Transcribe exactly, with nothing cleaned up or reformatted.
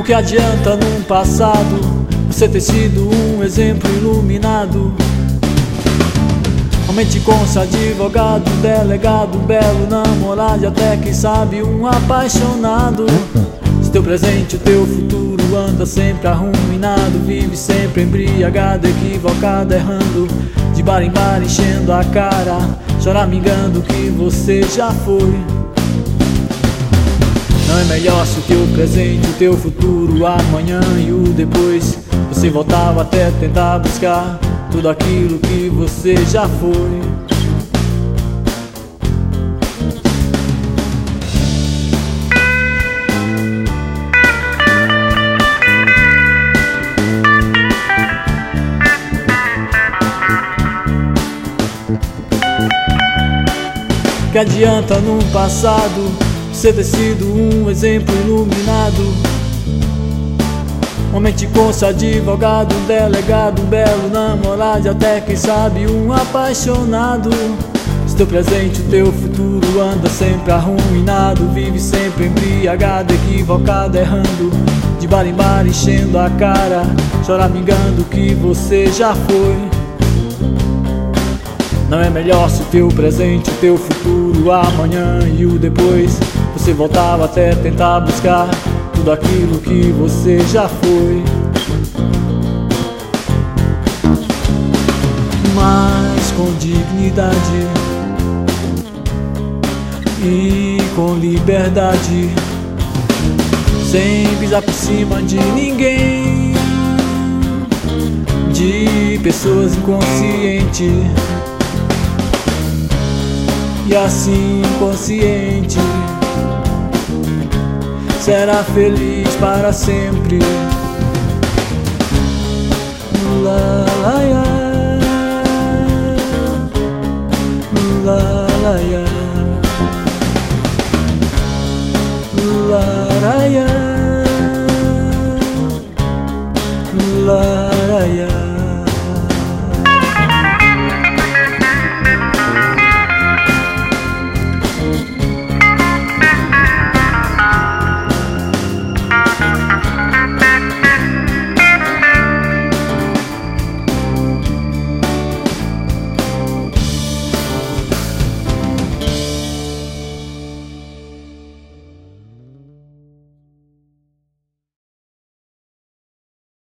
Que adianta num passado você ter sido um exemplo iluminado? Aumente cônsul, advogado, delegado, um belo namorado e até quem sabe um apaixonado. Se teu presente, o teu futuro anda sempre arruinado, vive sempre embriagado, equivocado, errando, de bar em bar enchendo a cara, choramingando que você já foi. Não é melhor se o teu presente, o teu futuro, amanhã e o depois, você voltava até tentar buscar tudo aquilo que você já foi. Que adianta num passado você ter sido um exemplo iluminado? Aumente cônsul, advogado, um delegado, um belo namorado e até quem sabe um apaixonado. Se teu presente, o teu futuro anda sempre arruinado, vive sempre embriagado, equivocado, errando, de bar em bar enchendo a cara, choramingando que você já foi. Não é melhor se o teu presente, o teu futuro, amanhã e o depois, você voltava até tentar buscar tudo aquilo que você já foi. Mas com dignidade e com liberdade, sem pisar por cima de ninguém, de pessoas inconscientes, e assim consciente será feliz para sempre. La la ya, la la ya, la la ya, la la ya.